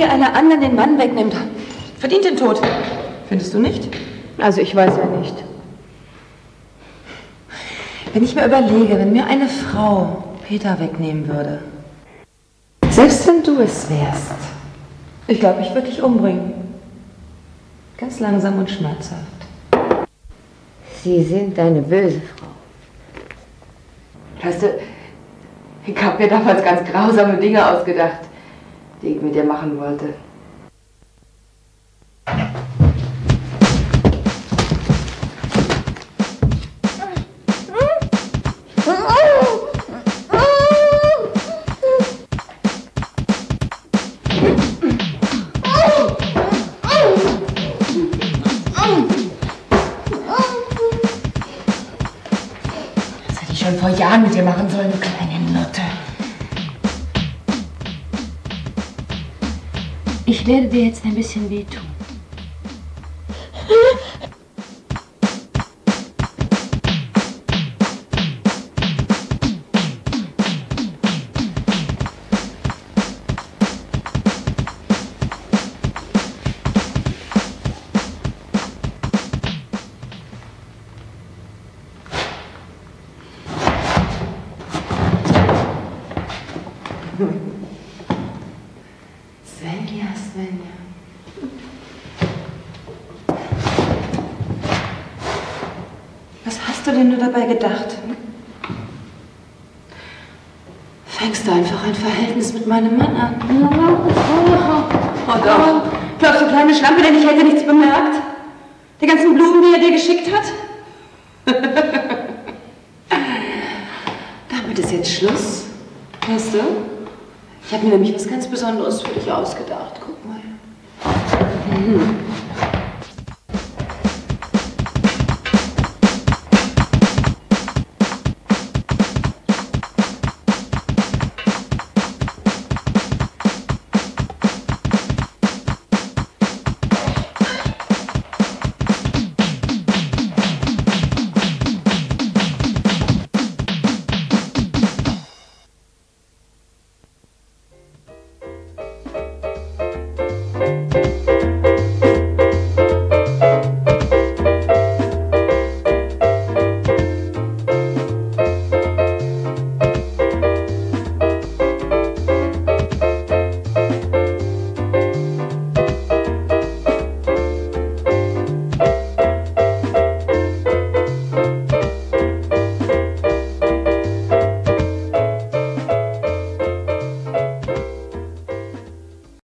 die einer anderen den Mann wegnimmt, verdient den Tod. Findest du nicht? Also ich weiß ja nicht. Wenn ich mir überlege, wenn mir eine Frau Peter wegnehmen würde, selbst wenn du es wärst, ich glaube, ich würde dich umbringen. Ganz langsam und schmerzhaft. Sie sind eine böse Frau. Weißt du, ich habe mir damals ganz grausame Dinge ausgedacht, die ich mit dir machen wollte. Schon vor Jahren mit dir machen sollen, du kleine Nutte. Ich werde dir jetzt ein bisschen wehtun. Svenja, Svenja. Was hast du denn nur dabei gedacht? Fängst du einfach ein Verhältnis mit meinem Mann an? Oh doch. Glaubst du, kleine Schlampe, denn ich hätte nichts bemerkt? Die ganzen Blumen, die er dir geschickt hat? Damit ist jetzt Schluss. Weißt du? Ich habe mir nämlich was ganz Besonderes für dich ausgedacht. Guck mal.